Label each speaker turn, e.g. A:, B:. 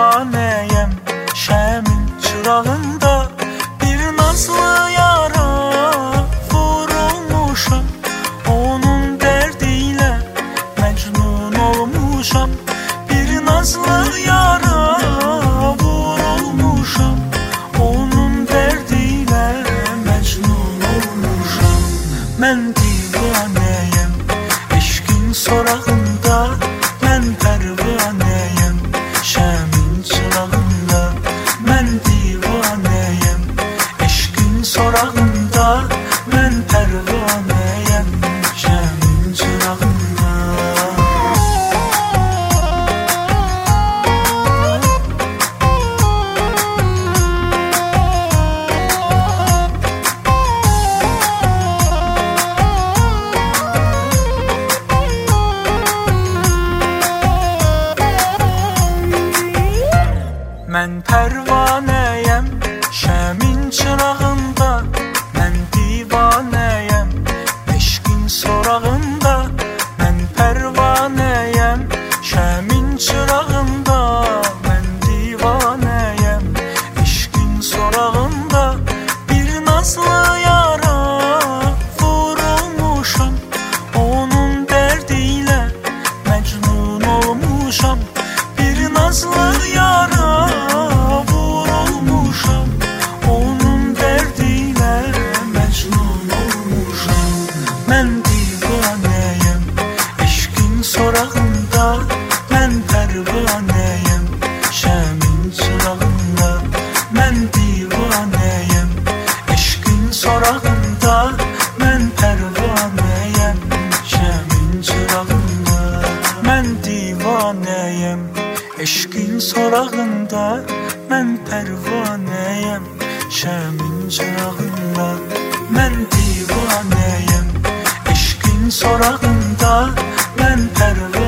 A: divanəyəm şəmin çırağında. Bir nazlı yara vurulmuşam, onun dərdi ilə məcnun olmuşam. Bir nazlı yara vurulmuşam, onun dərdi ilə məcnun olmuşam. Mən divanəyəm eşqin sorağında, mən pərvanəyəm şəmin çırağında. Mən divanəyəm eşqin sorağında, mən pərvanəyəm şəmin çırağında. Mən pərvanəyəm şəmin çırağında, mən divanəyəm eşqin sorağında. Mən pərvanəyəm şəmin çırağında, mən divanəyəm eşqin sorağında. Bir nazlı yara vurulmuşam, onun dərdi ilə məcnun olmuşam. Bir nazlı yara vurulmuşam, onun dərdi ilə məcnun olmuşam. Mən divanəyəm eşqin sorağında, mən pərvanəyəm şəmin çırağında. Mən divanəyəm eşqin sorağında, mən pərvanəyəm şəmin çırağında. Mən divanəyəm eşqin sorağında, mən pərvanəyəm şəmin çırağında. Mən divanəyəm eşqin sorağında, mən pərvanəyəm